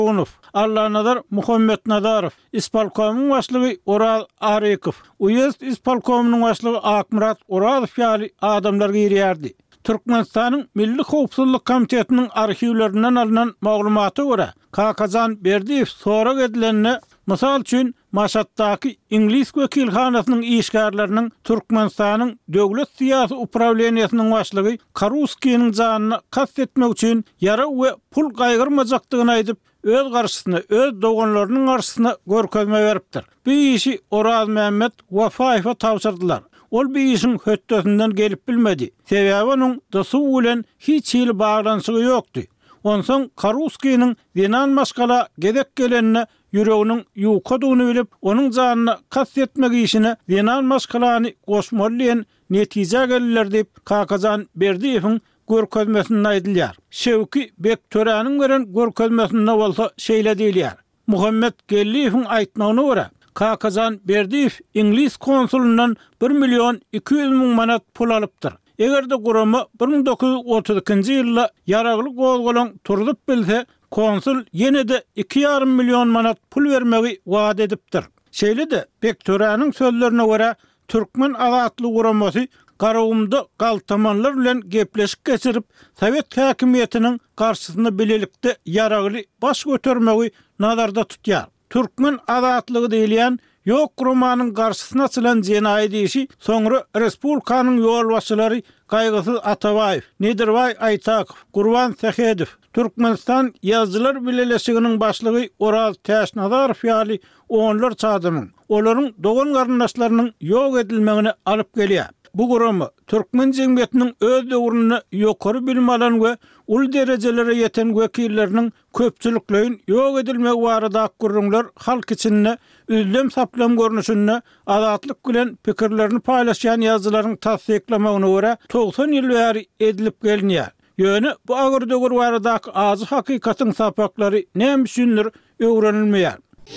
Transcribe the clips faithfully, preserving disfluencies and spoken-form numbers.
Unuf, Allanadar Muhammed Nadarov, İspalkomun başlygy Oral Arikov, Uyezd İspalkomunun başlygy Akmurat Oral ýaly adamlar girýärdi. Türkmenistanyň Milli Howpsuzlyk Komitetiniň arhiwlerinden alynan maglumaty görä, Kakazan Berdiýew sorak edilenine mysal üçin Maşatdaky İnglis wekilhanasynyň işgärleriniň Türkmenistanyň döwlet syýasy upravleniýasynyň başlygy Karuskiň janyny kastetmek üçin ýara we pul gaýgyrmajakdygyny aýdyp öz garşysyna, öz doganlarynyň garşysyna görkezme beripdir. Bu işi Oraz Mehmet Wafaýewa tapşyrdylar. Ol bir işin höttesinden gelip bilmedi. Sebäbi onun dosu bilen hiç hili bağlanşygy ýokdy. Onsoň Karuskiň dinan maskala gedek gelenine yüreğinin ýukadygyny bilip, onuň janyny kastetmek işine dinan maskalany goşmalyň netije geldiler diýip Kakazan Berdiýewiň görkezmesinde aýdylýar. Şewki Bektöräniň beren görkezmesinde bolsa şeýle diýilýär. Muhammed Gelliýewiň aýtmagyna görä, Kakazan Berdiýew İnglis konsulundan bir milyon iki yüz min manat pul alypdyr. Egerde guramy bir ming dokuz yüz otuz ikinji ýylda ýaraglyk gowgalan turdup bilse, konsul ýene-de iki ýarym milyon manat pul bermegi wagt edipdir. Şeýle-de Bektöräniň sözlerine görä, Türkmen azatlyk guramasy garawymda galtamanlar bilen gepleşik geçirip, Sowet häkimiýetiniň garşysyna bilelikde ýaragly baş götermegi nazarda tutýar. Türkmen azatlygy diýilýän ýok gurumanyň garşysyna açylan jenaýat işi soňra respublikanyň ýol başçylary Gaýgysyz Atabaýew, Nedirbay Aýtakow, Gurban Sehedow, Türkmenistan ýazgylar bileşiginiň başlygy Oraz Täşnadarow ýaly onlar çadymyň, olaryň dogan garyndaşlarynyň ýok edilmegini alyp gelýär. Bu guramy Türkmen jemgyýetiniň öz döwrüne ýokary bilim alan we ul derejelere ýeten wekilleriniň köpçülikleýin ýok edilmegi barada gurrunlar halk içinde üzlem saplam görnüşinde azatlyk bilen pikirlerini paýlaşýan ýazgylaryň tasdiklamagyna görä doksan ýyl bäri edilip gelýär. Ýöne bu agyrdygyr baradaky azy hakykatyň sapaklary näme üçindir öwrenilmeýär.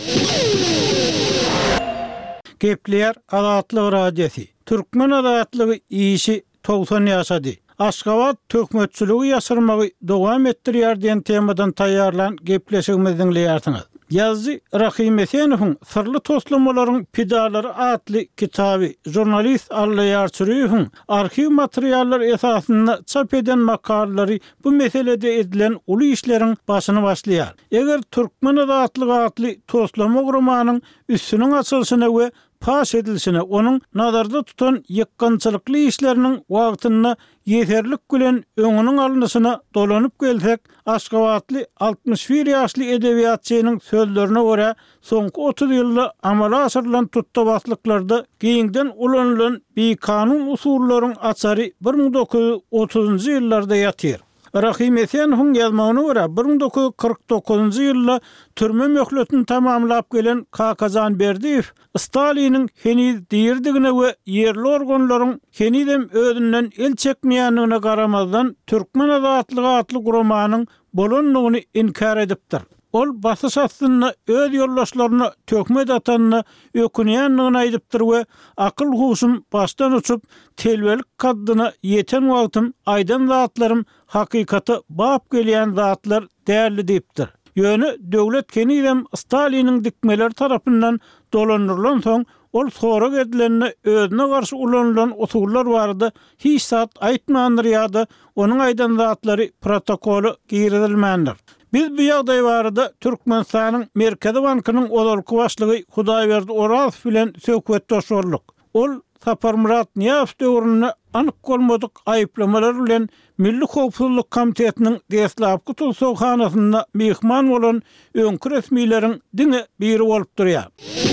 Gepler azatlyk radiosi. Türkmen azatlygy işi doksan ýaşady. Aşgabat tökmetçiligi ýaşyrmagy dowam etdirýär diýen temadan taýýarlan gepleşigimizi dinleýärsiňiz. Ýazgy Rahim Esenowiň Sırly Toslamalaryň Pidalary adly kitaby jurnalist Allaýar Çürüýewiň arxiw materiallar esasynda çap eden makalary bu meselede edilen uly işleriň başyny başlaýar. Eger Türkmen azatlygy adly toslama gurumanyň üstüniň açylyşyna we paş edilişine, onun nazarda tutan ýykgynçylykly işleriniň wagtyna ýeterlik bilen öňüniň alnyşyna dolanyp gelsek, Aşgabatly altmış bir ýaşly edebiýatçynyň sözlerine görä, soňky otuz ýylda amala aşyrylan tutdabatlyklarda giňden ulanylan bir kanun usullaryň açary bir ming dokuz yüz otuzunjy ýyllarda ýatyr. Rahim Esenowiň ýazmagyna görä bir ming dokuz yüz kırk dokuzunjy ýylda türme möhletini tamamlap gelen Kakazan Berdiýew Staliniň heniz diýerdigine we ýerli organlaryň henizem özünden el çekmeýänligine garamazdan Türkmen azatlygy adly gurumanyň bolanlygyny inkar edipdir. Ol basyş astyna öz ýoldaşlaryna tökmet atanyny ökünýänligini aýdypdyr we akyl huşum başdan uçup telbelik kaddyna ýeten wagtym aýdan zatlarym hakykaty bap gelýän zatlar därli diýipdir. Ýöne döwlet kenidem Staliniň dikmeler tarapyndan dolanyrlan soň ol sorak edilenine özüne garşy ulanylan usullar barada hiç zat aýtmandyr ýa-da onuň aýdan zatlary protokolu giridilmändir. Biz bu ýagdaý barada Türkmenistanyň Merkezi Bankynyň olarky başlygy Hudaýberdi Oraz bilen söhbetdeşerlik. Ol Saparmurat Niýazow döwrüne anyk bolmadyk aýyplamalar bilen Milli Howpsuzlyk Komitetiniň Deslapky Tulsowhanasynda mehman bolan öňkü resmiýleriň diňe biri bolup durýar.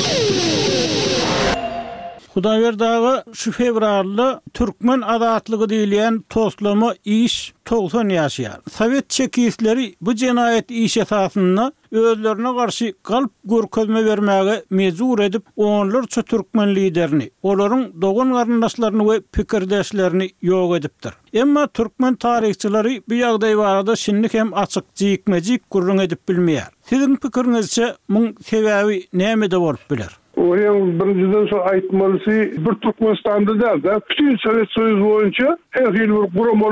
Hudaýberdagy şu fevralda Türkmen azatlygy diýilýän toslama iş doksan ýaşaýar. Sowet çekisleri bu jenaýat iş esasynda özlerine garşy galp görkezme bermäge mejbur edip onlarça Türkmen liderini, olaryň dogan garyndaşlaryny we pikirdeşlerini ýok edipdir. Emma Türkmen tarihçileri bu ýagdaý barada şinlik hem açyk jikmejik gurrun edip bilmeýär. Siziň pikiriňizçe muň sebäbi näme de bolup biler? Oyan birinciden sonra aýtmalysı bir Türkmenistanda da bütün Sovet Soýuzy boýunça her hil bir guramalar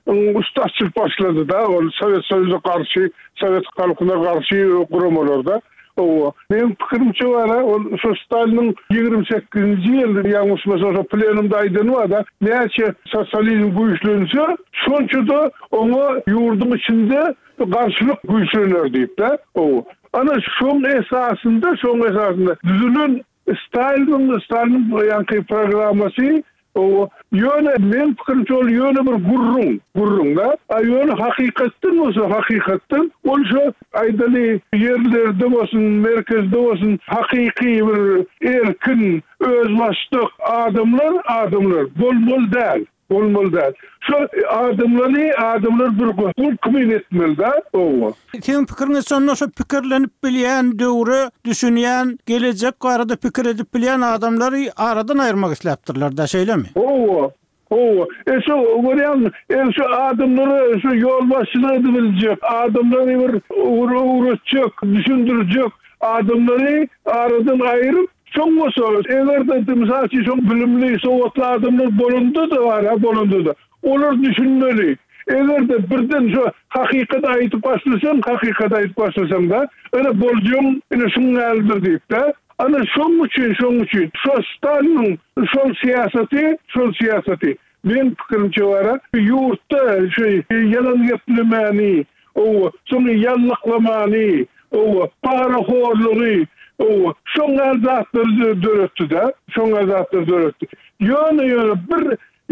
ustaçlık başladı da o Sovet Soyuzu'na karşı, Sovet halkına karşı kurumlarda. O benim fikrimçe var ha, o şu Stalin'in yigirme sekizinci yılı yanlış mesela plenumda aydın var da neçe sosyalizm güçlönse şonçu da onu yurdun içinde karşılık güçlönür deyip de o. Ana şunun esasında, şunun esasında düzülün Stalin'in Stalin'in yankı programması o yöne men fikrimçe ol yöne bir gurrun gurrun da a yöne hakikatten olsa hakikatten olsa aydalı yerlerde olsun merkezde olsun hakiki bir erkin özbaşlık adamlar adamlar bol bol değil olmalı da. Şu adımları adımlar bir gol kimin etmeli da o. Senin fikrini sonuna şu fikirlenip bilen, doğru düşünen, gelecek arada fikir edip bilen adamları aradan ayırmak islaptırlar da şeyle mi? O. O. E şu oryan, e şu adımları şu yol başına edilecek. Adımları bir uğraşacak, düşündürecek. Adımları aradan ayırıp çok olsa, eğer de mesela ki çok bilimli, soğutlu adamlar bulundu da var ha, bulundu da. Onlar düşünmeli. Eğer de birden şu hakikat ayıtıp başlasam, hakikat ayıtıp başlasam da, öyle bolcum, öyle şunu eldir deyip de, ana şun için, şun için, şu Stalin'in şun siyaseti, şun siyaseti, benim fikrimçe var ha, yurtta şey, yalan yapılmanı, o, sonra yallıklamanı, o, para horluğu, o şoňa zatları döretdi de, şoňa zatları döretdi. Ýöne ýöne bir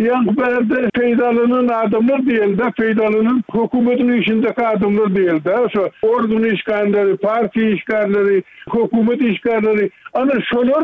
ýa-da peýdalanan adamlar diýildi, peýdalanan hökümetin işindeki adamlar diýildi. Şo ordun işgärleri, parti işgärleri, hökümet işgärleri, ana şolar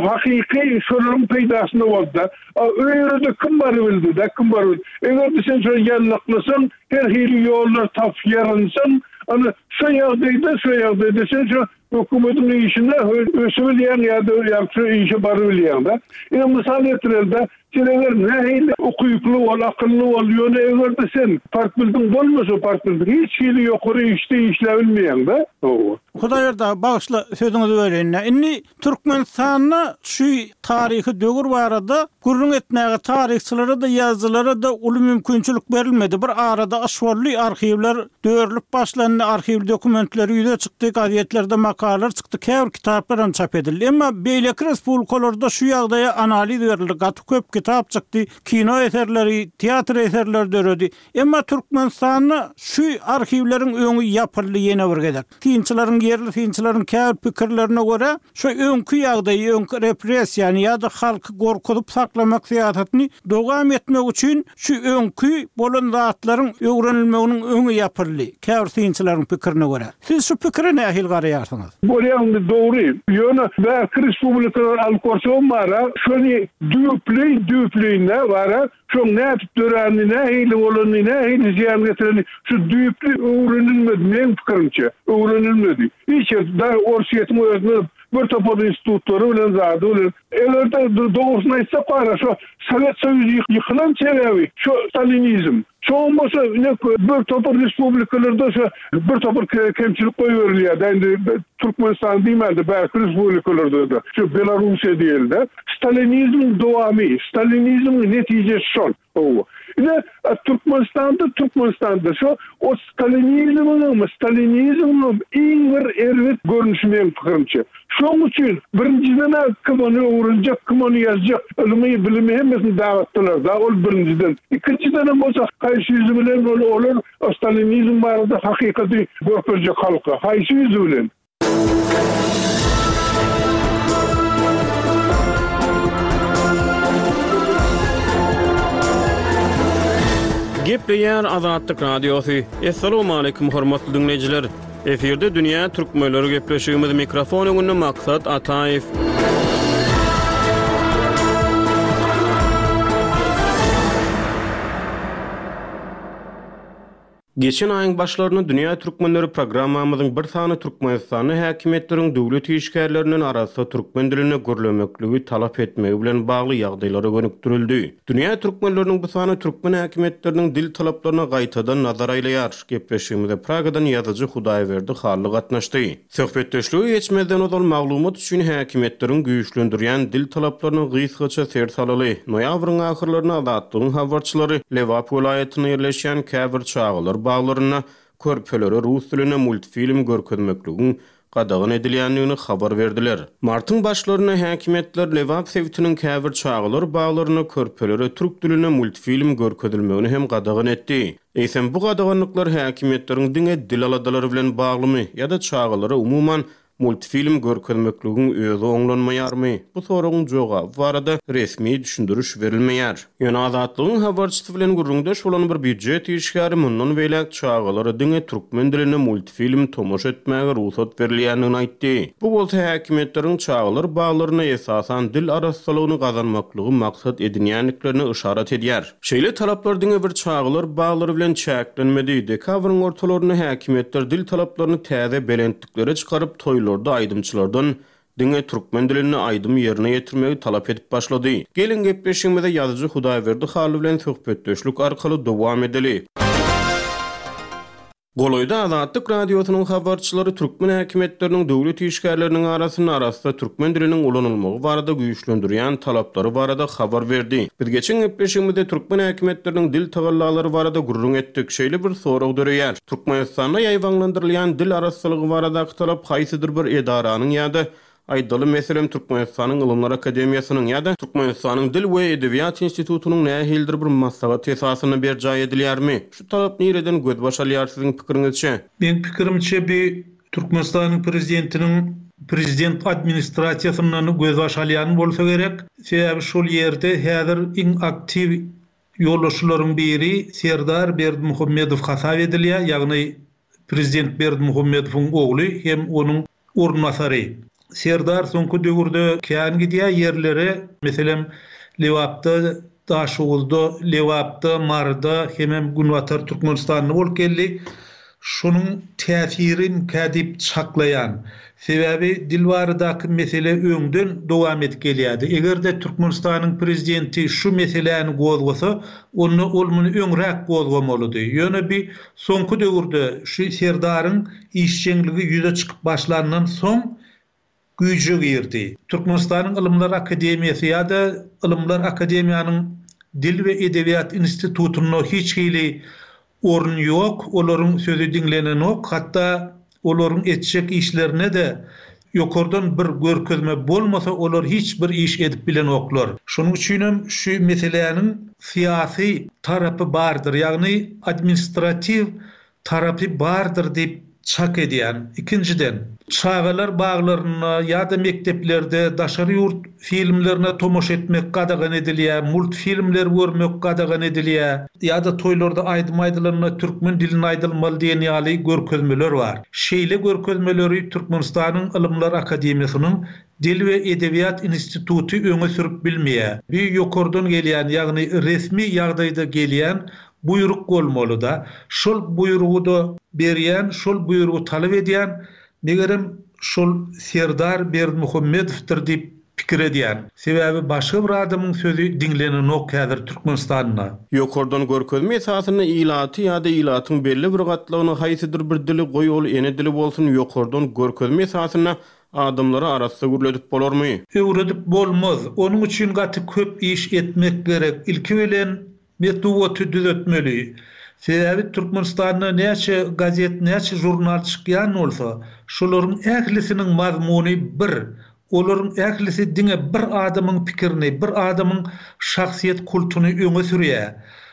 hakiki şolaryň peýdasyna boldy. Öýrede kim bar bildi de, kim bar bildi. Eger sen şo ýallaklasan, her hili ýollar tapýaransan, ana şu ýagdaýda, şu ýagdaýda sen şo hökümetin işinde ösübilen ya da yaptığı işe barıbilen de. Yani misal etirildi, seneler nehil okuyuklu ol, akıllı ol, yöne everde sen fark bildin olmasa fark bildin. Hiç şeyli yukarı işte işlevilmeyen de. Hudayar da bağışla sözünüzü öğrenine. Inni Türkmenistan'a şu tarihi dögür varada gurrun etmeye tarihçilere de yazılara da ulu mümkünçülük verilmedi. Bir arada aşvarlı arşivler dörlük başlandı, arşiv dokumentleri yüze çıktı, gazetelerde makaleler çıktı, kevr kitaplar çap edildi. Ama beylek respublikalarda şu yağdaya analiz verildi. Katı köp kitap çıktı, kino eserleri, tiyatr eserleri dörödü. Ama Türkmenistan'a şu arşivlerin öňü yapıldı yene bir gedek. Tinçilerin yerli tinçilerin kevr pikirlerine göre şu öňkü ýagdaý, öňkü repressiýany ýa-da halky gorkudyp saklamak siýasatyny dowam etmek üçin şu öňkü bolan zatlaryň öwrenilmeginiň öňü yapyldy. Kevr tinçilerin pikirine göre. Siz şu pikire nähil garaýarsyňyz? Bu ýa-da dogry. Ýöne Berk Respublikalar alkorsum bara, şoni düplüy düplüýine bara, şu näp dörenine, hili olanine, hili ziyan getireni, şu düplü öwrenilmedi, men pikirimçe, öwrenilmedi. Hiç da orsiyetim özünü bir topar institutları bilen zady bilen. Elerde doğrusuna aýtsak bara, şu Sovet Soýuzy ýykylan sebebi, şu Stalinizm. Çoğunmasa bir topar respublikalarda bir topar kemçilik koyuverilýär. Endi Türkmenistan diýmeli, Berk respublikalarda da, şu Belarusya diýildi. Stalinizmin dowamy, Stalinizmin netijesi şol. O. Ine Türkmenistan'da Türkmenistan'da şu o Stalinizmin, Stalinizmin iň bir erwet görnüşi men pikirimçe. Şoň üçin birinciden kimoni öwrenjek, kimoni ýazjak, ilmi bilimi hemmesini dawatdylar da, ol birinciden. İkinciden bolsa haýsy ýüzü bilen olar Stalinizm barada hakykati görkezjek halka. Haýsy ýüzü bilen? Gepleýär Azatlyk Radiosu. Assalamu alaykum hormatly dinleýijiler. Eferde dünýä türkmenleri gepleşýümiz mikrofon öňünde Maksat Ataýew. Geçen ayın başlarına Dünya Türkmenleri programmamızın bir sany Türkmenistany häkimetleriň döwlet işgärläriniň arasynda türkmen dilini gürlemekligi talap etmegi bilen bagly ýagdaýlara gönükdirildi. Dünya Türkmenleriniň bu sany türkmen häkimetleriniň dil talaplaryna gaýtadan nazar aýlaýar. Gepleşigimizde Pragadan ýazyjy Hudaýberdi Harly gatnaşdy. Söhbetdeşligi geçmeden ozal maglumat üçin häkimetleriň güýçlendirýän dil talaplaryny gysgaça ser salaly. Noýabryň ahyrlaryna Azatlygyň habarçylary Lewap welaýatyna ýerleşýän käbir çağlar bağlarına körpelere rus diline multfilm görkezmekligiň gadagyn edilýändigini habar berdiler. Martyň başlaryna häkimetler Lewap sewtiniň käbir çağlar bağlarına körpelere türk diline multfilm görkezilmegini hem gadagyn etdi. Eýsem bu gadagynlyklar häkimetleriň diňe dil aladalary bilen baglymy ýa-da çağlara umumyň multfilm görkezmekligiň özü oňlanmaýarmy? Bu soragyň jogaby barada resmi düşündürüş berilmeýär. Ýöne Azatlygyň habarçysy bilen gurrundaş bolan bir büdjet işgäri mundan beýlek çağlara diňe türkmen diline multfilm tomoş etmäge ruhsat berilýändigini aýtdy. Bu bolsa häkimetleriň çağlar baglaryna esasan dil arassalygyny gazanmaklygy maksat edinýänliklerini işaret edýär. Şeýle talaplar diňe bir çağlar baglary bilen çäklenmedi. Dekabryň ortalaryna häkimetler dil talaplaryny täze belentliklere çykaryp toýlar da aýdymçylardan diňe türkmen dilini aýdym ýerine ýetirmegi talap edip başlady. Gelin gepleşigimizde ýazyjy Hudaýberdi Harly bilen söhbetdeşlik arkaly dowam edeli. Goloýda Azatlyk radiosynyň habarçylary türkmen häkimetleriniň döwlet işgärläriniň arasynda arasynda türkmen diliniň ulanylmagy barada güýçlendirýän talaplary barada habar berdi. Biz geçen gepleşigimizde türkmen häkimetleriniň dil tagallalary barada gurrun etdik. Şeýle bir sorag döreýär. Türkmenistanda ýaýwanlandyrylýan dil arassylygy barada talap haýsydyr bir edaranyň ýa-da aýdaly meselem Türkmenistanyň Ilymlar Akademiýasynyň ýa-da Türkmenistanyň Dil we Edebiýat Institutunyň nähildir bir maslahat esasyna berjaý edilýärmi? Şu talap nereden göz başalýar siziň pikiриňizçe? Men pikirimçe bir Türkmenistanyň prezidentiniň prezident administrasiýasynyň göz başalýany bolsa gerek. Sebäbi şol ýerde häzir iň aktiv ýollaşylaryň biri Serdar Berdimuhammedow hasap edilýär, ýagny prezident Berdimuhammedowyň ogly hem onuň ornmasary. Serdar soňky döwürde kän gidýär ýerlere, meselem Lewapda, Daşoğulda, Lewapda, Marda hem Günwatar Türkmenistanyny bolup geldi. Şonuň täsirin kädip çaklaýan. Sebäbi dil baradaky mesele öňden dowam etip gelýärdi. Egerde Türkmenistanyň prezidenti şu meseleni gozgasa, onu olmuny öňrek gozgamalydy. Ýöne bir soňky döwürde şu Serdaryň işçiligi ýüze çykyp başlandan soň güýje girdi. Türkmenistanyň Ilymlar Akademiýasy ýa-da Ilymlar Akademiýanyň Dil we Edebiýat Institutunyna hiç hili orun ýok, olaryň sözü dinlenen ok, hatda olaryň etjek işlerine de ýokardan bir görkezme bolmasa olar hiç bir iş edip bilen oklar. Şonuň üçin hem şu meseleniň syýasy tarapy bardyr, ýagny administrativ tarapy bardyr diýip çak edýän. İkinciden, çağalar bağlaryna ýa-da mekteplerde daşary ýurt filmlerine tomoş etmek gadagyn edilýär, multfilmler görmek gadagyn edilýär, ýa-da toýlarda aýdym aýdylaryna türkmen dilini aýdylmaly diýen ýaly görkezmeler bar. Şeýle görkezmeleri Türkmenistanyň Ilymlar Akademiýasynyň Dil we Edebiýat Institutu öňe sürüp bilmeýär. Bir ýokardan gelýän, ýagny resmi ýagdaýda gelýän buyruk bolmaly da, şol buyrugy da berýän, şol buyrugy talap edýän, megerem şol Serdar Berdimuhammedowdyr diýip pikir edýän. Sebäbi başga bir adamyň sözü dinlenen ok häzir Türkmenistanyna. Ýokardan görkezme esasyna ilaty ýa-da ilatyň belli bir gatlagyny haýsydyr bir dili goýul ene dili bolsun ýokardan görkezme esasyna adamlara arasynda gürledip bolarmy? Öwredip bolmaz. Onuň üçin gaty köp iş etmek gerek. Ilki bilen metodu düzeltmeli. Sebäbi Türkmenistanyna näçe gazet, näçe jurnal çykýan bolsa, şolaryň ählisiniň mazmuny bir, olaryň ählisi diňe bir adamyň pikirini, bir adamyň şahsiýet kultuny öňe sürýär.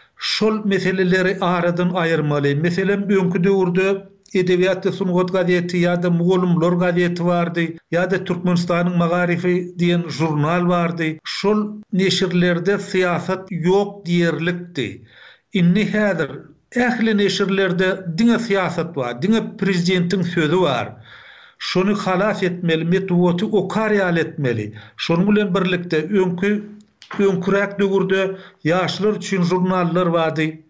Şol meseleleri aradan aýyrmaly. Meselem öňkü döwürde Edebiýat Sungat gazeti ýa-da Muğulumlar gazeti bardy, ýa-da Türkmenistanyň Magarifi diýen jurnal bardy. Şol neşirlerde syýasat ýok diýerlikdi. Inni häzir ähli neşirlerde diňe syýasat bar, diňe prezidentiň sözü bar. Şonu halas etmeli, metodu okaryal etmeli. Şonuň bilen birlikde öňkü öňkürek döwürde ýaşlar üçin jurnallar bardy.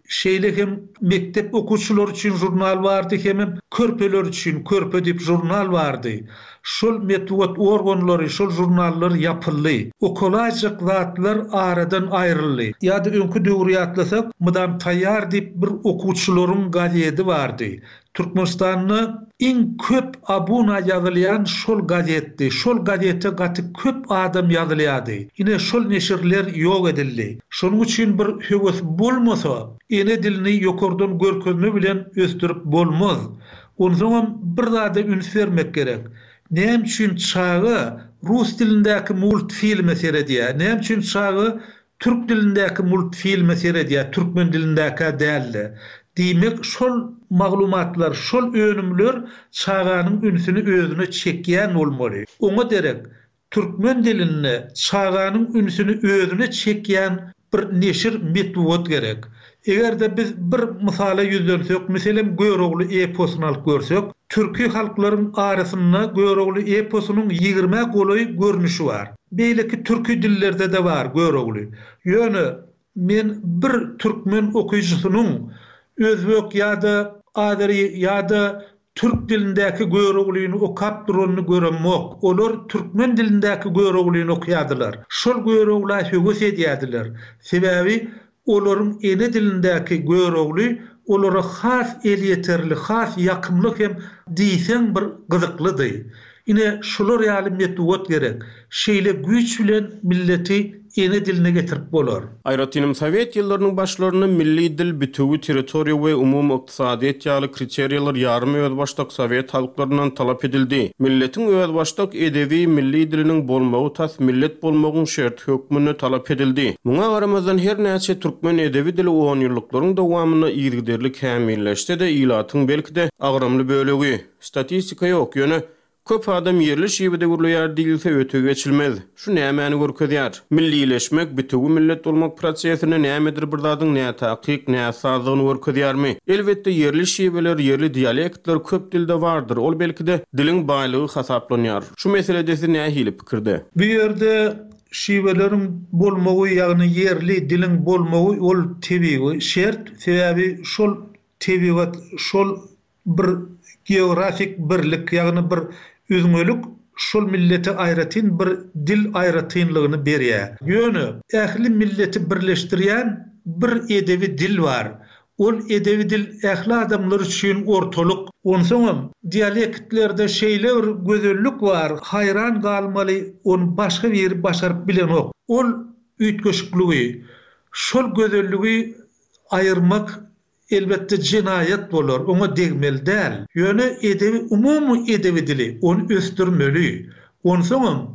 şeýle hem mektep okuwçylar üçin jurnal bardy, hem körpeler üçin körpe dip jurnal bardy. Şol metod organlary, şol jurnallar yapyldy. Okolajyk zatlar aradan aýryldy. Ýa-da öňkü döwri atlasak, mydam taýýar dip bir okuwçylaryň gazeti bardy. Türkmenistanyň iň köp abuna ýazylýan şol gazetdi. Şol gazete gaty köp adam ýazylýardy. Ine şol neşirler ýok edildi. Şonuň üçin bir höwes bolmasa, ene dilini ýokardan görkezme bilen östürip bolmaz. Ondan bir zada üns vermek gerek. Näme üçin çağı rus dilindäki multfilm seredýär? Näme üçin çağı türk dilindäki multfilm seredýär? Türkmen dilindäki däldi. Diýmek şol maglumatlar, şol önümler çağanyň ünsüni özüne çekýän bolmaly. Oňa derek türkmen dilini çağanyň ünsüni özüne çekýän bir neşir metod gerek. Egerde biz bir mysala ýüzlensek, meselem Göregli eposyny alyp görsek, türki halklaryň arasynda Göregli eposynyň ýygrime goly görnüşi bar. Beýleki türki dillerde de bar Göregli. Ýöne men bir türkmen okuyucusynyň özbek ýa-da adary ýa-da türk dilindäki Göreglini okap duranyny göremok. Olar türkmen dilindäki Göreglini okýardylar. Şol Göregli höwes edýärdiler. Sebäbi olaryň ene dilindäki Göregli olara has elýeterli, has ýakymlyk hem diýsen bir gyzyklydy. Ine şolar ýaly metod gerek. Şeýle güýç bilen milleti ene diline getirip bolar. Aýratynym Sowet ýyllarynyň başlaryny milli dil bütügi territoriýa we umum ykdysadyýet ýaly kriteriýalar ýarmy özbaşdak Sowet halklaryndan talap edildi. Milletiň özbaşdak edebi milli diliniň bolmagy tas millet bolmagyň şert hökmüne talap edildi. Muňa garamazdan her näçe türkmen edebi dili on ýyllyklaryň dowamyny ýygderlik hämilleşdi de ilatyň belki-de agramly bölegi. Statistika ýok, ýöne köp adam yerli şiwede gurulýar diýilse öte geçilmez. Şu nämäni görkezýär? Millileşmek, bütügi millet bolmak prosesine nämedir bir zadyň näme takyk, näme sazygyny görkezýärmi? Elbetde yerli şiweler, yerli dialektler köp dilde bardyr. Ol belki-de diliň baýlygy hasaplanýar. Şu meselede siz näme hili pikirde? Bu ýerde şiweleriň bolmagy, ýagny yerli diliň bolmagy ol tebii şert, sebäbi şol tebigat, şol bir geografik birlik, ýagny bir üzmölük şol milleti aýratyn bir dil aýratynlygyny berýär. Ýöne ähli milleti birleşdirýän bir edebi dil bar. Ol edebi dil ähli adamlar üçin ortalyk. Onsoň dialektlerde şeýle bir gözellik bar. Hayran galmaly, on başga bir başaryp bilenok. Ol üýtgeşikligi, şol gözelligi aýyrmak elbette cinayet bolar, ona degmel däl. Ýöne edebi, umumy edebi dili, onu östürmeli. Onsoň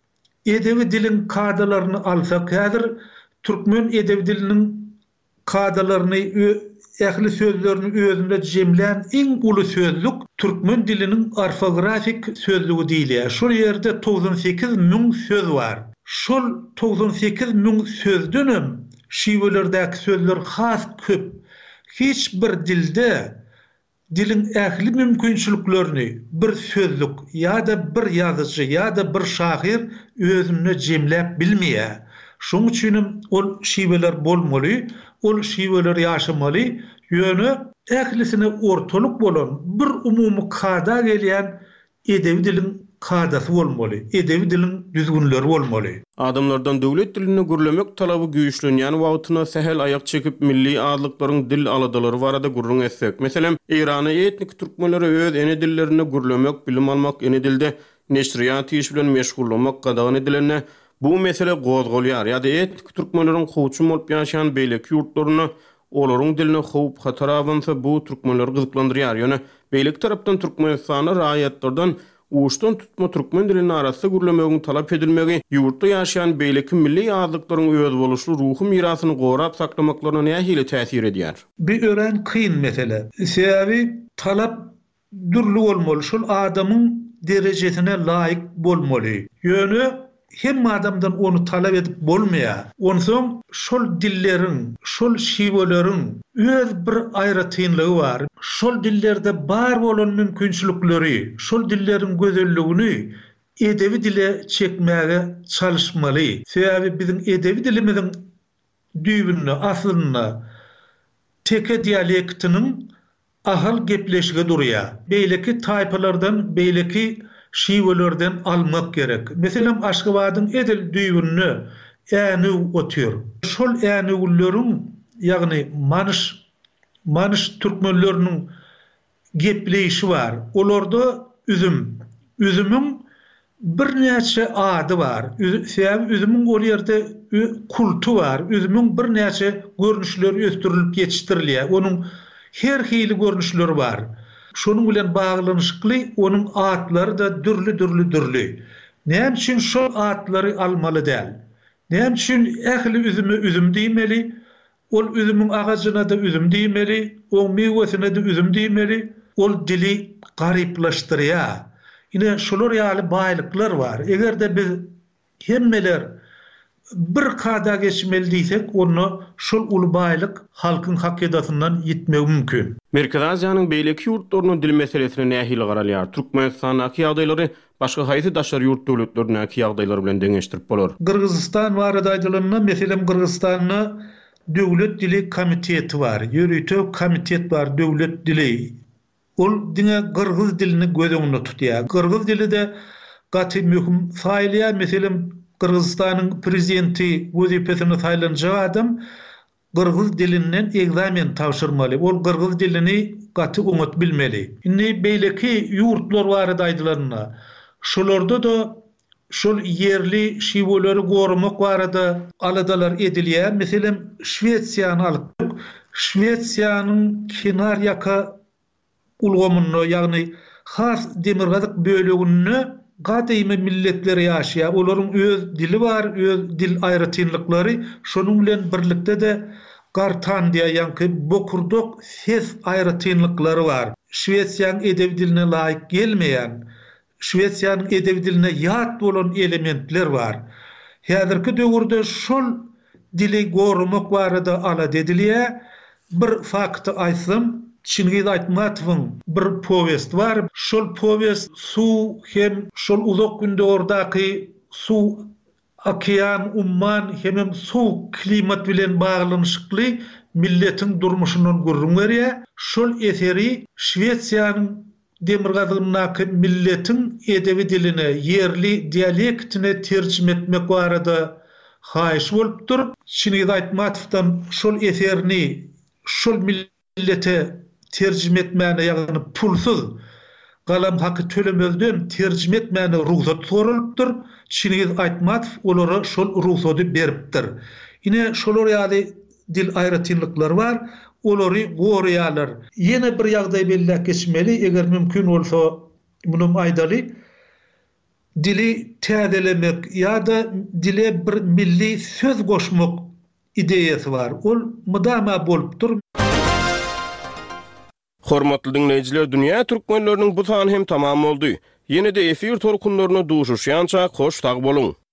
edebi dilin kadalaryny alsak, häzir türkmen edebi diliniň kadalaryny, ähli sözlerini özünde jemlän iň uly sözlük türkmen diliniň ortografik sözlügi diýilýär. Şol ýerde doksan sekiz miň söz bar. Şol doksan sekiz miň sözdenem şiwelerdäki sözler has köp. Hiç bir dilde dilin ähli mümkinçiliklerini bir sözlük ýa-da bir ýazyjy ýa-da bir şahyr özüne jemläp bilmeýär. Şoň üçin ol şiweler bolmaly, ol şiweler ýaşamaly, ýöne ählisine ortalyk bolan bir umumy kada gelýän edebi dilin kadasy bolmaly, edebi dilin düzgünleri bolmaly. Adamlardan döwlet dilini gürlemek talaby güýçlenýän wagtyna sehel ayak çekip milli adlyklaryň dil aladalary barada gurrun etsek. Meselem, Irana etnik türkmenleri öz ene dillerini gürlemek, bilim almak, ene dilde neşriýat iş bilen meşgullanmak gadagan edilenne bu mesele gozgolýar. Ýa-da etnik türkmenleriň howçum bolup ýaşaýan beýleki ýurtlaryny olaryň diline howp hatar awansa bu türkmenleri gyzyklandyrýar. Ýöne beýleki tarapdan Türkmenistany raýatlardan uçtan tutma türkmen dilini arasında gürlemegiň talap edilmegi, ýurtda ýaşaýan beýleki milli ýazlyklaryň öz boluşly ruhy mirasyny gorap saklamaklaryna näme hili täsir edýär? Bir ören kyn mesele. Sebäbi talap dürli bolmaly, şol adamyň derejesine laýyk bolmaly. Ýöne hem adamdan onu talep edip bolmaýar. Onsoň şol dilleriň, şol şiweleriň öz bir aýratynlygy bar. Şol dillerde bar bolan mümkinçilikleri, şol dilleriň gözelligini edebi dile çekmäge çalışmaly. Sebäbi biziň edebi dilimiziň düýbünde, aslyna teke dialektinin ahal gepleşige durýar. Beýleki taypalardan, beýleki şiwelerden almak gerek. Meselem Aşgabatyň edil düýbünni äni otýar. Şol äniwlerin, ýagny Manış Manış türkmenleriniň gepleýişi bar. Olarda üzüm, üzümün bir näçe ady bar. Sebäbi üzümün ol ýerde kultu bar. Üzümün bir näçe görnüşleri östürilip yetiştirilýär. Onuň her hili görnüşleri bar. Şonun bilen baglanyşykly onun atlary da dürli-dürli dürli. Näme üçin şol atlary almaly däl? Näme üçin ähli üzümi üzüm diýmeli? Ol üzümün agajyna da üzüm diýmeli, o mewesine de üzüm diýmeli. Ol dili garyplaşdyrýar. Ine şolar ýaly baýlyklar bar. Egerde biz hemmeler bir kada geçmeli diýsek, onu şol uly baýlyk halkyň hakydatyndan ýitmegi mümkin. Merkez Aziýanyň beýleki ýurtlarynyň dil meselesine nähili garalýar. Türkmenistanyň ýagdaýlary başga haýsy daşar ýurt döwletleriniň ýagdaýlary bilen deňeşdirip bolar. Kırgızistan barada aýdylanma, meselem Kırgızstanyň döwlet dili komiteti bar, ýürütük komitet bar, döwlet dili. Ol diňe kırgız dilini gözeňde tutýar. Kırgız dili de gaty möhüm faýlýar. Meselem Kırgızstanyň prezidenti wezipesini saýlanjak adam Kırgız dilinden egzamen tapşyrmaly. Ol Kırgız dilini gaty uňat bilmeli. Indi beýleki ýurtlar barada aýdylanma. Şolarda da şol yerli şiweleri gorumak barada aladalar edilýär. Meselem Şwetsiýany alyp, Şwetsiýanyň kenar ýaka ulgamyny, ýagny has demirgazyk bölегini gatymy milletleri ýaşaýar. Olaryň öz dili bar, öz dil aýratynlyklary, şonuň bilen birlikde de Gartandiýa ýanky bokurdok ses aýratynlyklary bar. Şwetsiýanyň edebi diline laýyk gelmeýän, Şwetsiýanyň edebi diline ýat bolan elementler bar. Häzirki döwürde şol dili gorumak barada alad edilýär. Bir fakty aýsam, Çingiz Aytmatowyň bir powest bar. Şol powest su hem şol uzak günde ordaky su, okean, umman hem su klimat bilen baglanyşykly milletiň durmuşynyň gurrun berýär. Şol eseri Şwetsiýanyň demirgazynyň milletiň edebi diline, yerli dialektine terjime etmek barada haýyş bolup durup, Çingiz Aytmatowdan şol eserini şol millete terjime etmäne ýagny pulsuz galam haky tölemezden terjime etmäne ruhsat soralypdyr. Çingiz Aytmatow olara şol ruhsaty beripdir. Ine şolar ýaly dil aýratynlyklary bar, olary gorýarlar. Ýene bir ýagdaý belli geçmeli, eger mümkin bolsa muny aýdaly dili täzelemek ýa-da dile bir milli söz goşmak ideýasy bar. Ol mudama bolupdyr. Hormatly dinleyijiler, dünýä türkmenleriniň bu sany hem tamam boldy. Ýene-de efir torkunlaryna duşuşýança hoş tag boluň.